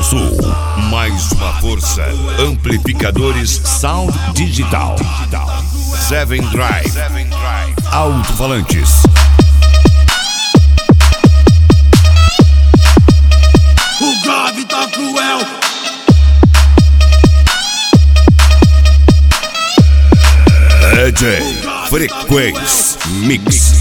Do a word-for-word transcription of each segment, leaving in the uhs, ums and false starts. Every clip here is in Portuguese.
Sul. Mais uma força. Amplificadores Sound Digital. Seven Drive. Alto-falantes. O grave tá cruel. D J Frequência Mix.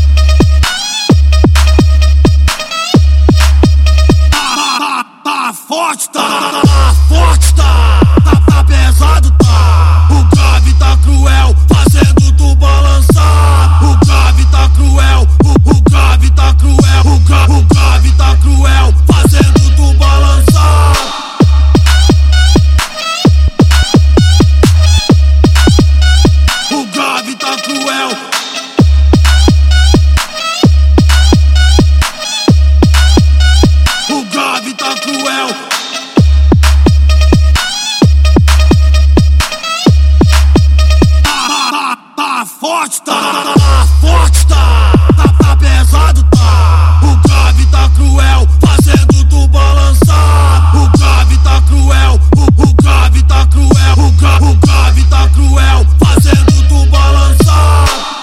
Tá forte, tá, tá forte, tá, tá, tá pesado, tá. O grave tá cruel, fazendo tu balançar. O grave tá cruel, o, o grave tá cruel, o, gra, o grave tá cruel, fazendo tu balançar. O grave tá cruel. O grave tá cruel. Tá, tá, tá forte, tá, tá